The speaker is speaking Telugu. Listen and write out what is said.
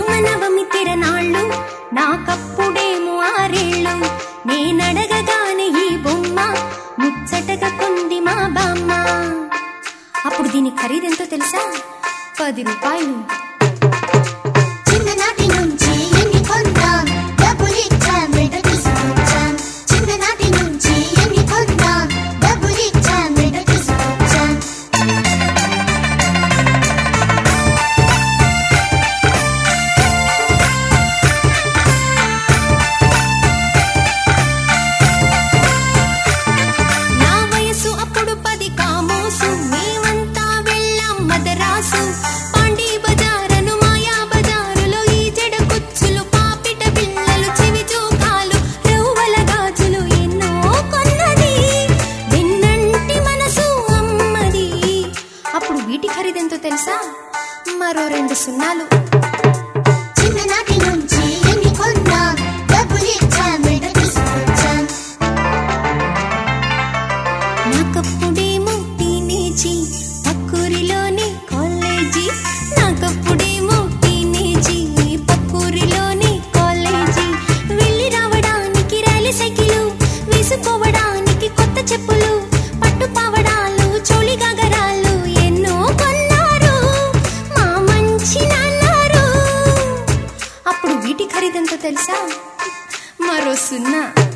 శ్రీరామనవమి తిరనాళ్ళు నాకప్పుడేమో 6 ఏళ్ళు. నేనడగగానే ఈ బొమ్మ ముచ్చటగా కొంది మా బామ్మ. అప్పుడు దీని ఖరీదెంతో తెలుసా? 10 రూపాయలు. చిన్ననాటి నుంచి ఎన్ని కొందాం, డబ్బులిచ్చాం వెంట తీసుకొచ్చాం. చిన్ననాటి నుంచి ఎన్ని కొందాం, డబ్బులిచ్చాం వెంట తీసుకొచ్చాం. నా వయసు అప్పుడు 10 కామోసు. మేమంతా వెళ్ళాం మదరాసు. పాండీ బజారను మాయా బజారులో ఈ జడ కుచ్చులు, పాపిట పిల్లలు, చెవి జోకాలు, రవ్వల గాజులు ఎన్నో కొన్నది. వెన్నంటి మనసు అమ్మది. అప్పుడు వీటి ఖరీదెంతో తెలుసా? మరో 2 సున్నాలు. చిన్ననాటి నుంచి ఎన్ని కొందాం, డబ్బులిచ్చాం వెంట తీసుకొచ్చాం. నాకప్పుడేమో టీనేజీ, పక్కూరిలోని కాలేజీ. నాకప్పుడేమో టీనేజీ, పక్కూరిలోని కాలేజీ. వెళ్ళి రావడానికి రైలు సైకిలు, వేసుకోవడానికి కొత్త చెప్పులు, పట్టు పావడాలు, చోళి గగరాలు ఎన్నో కొన్నారు మా మంచి నాన్నారు. అప్పుడు వీటి ఖరీదెంతో తెలుసా? మరో 0.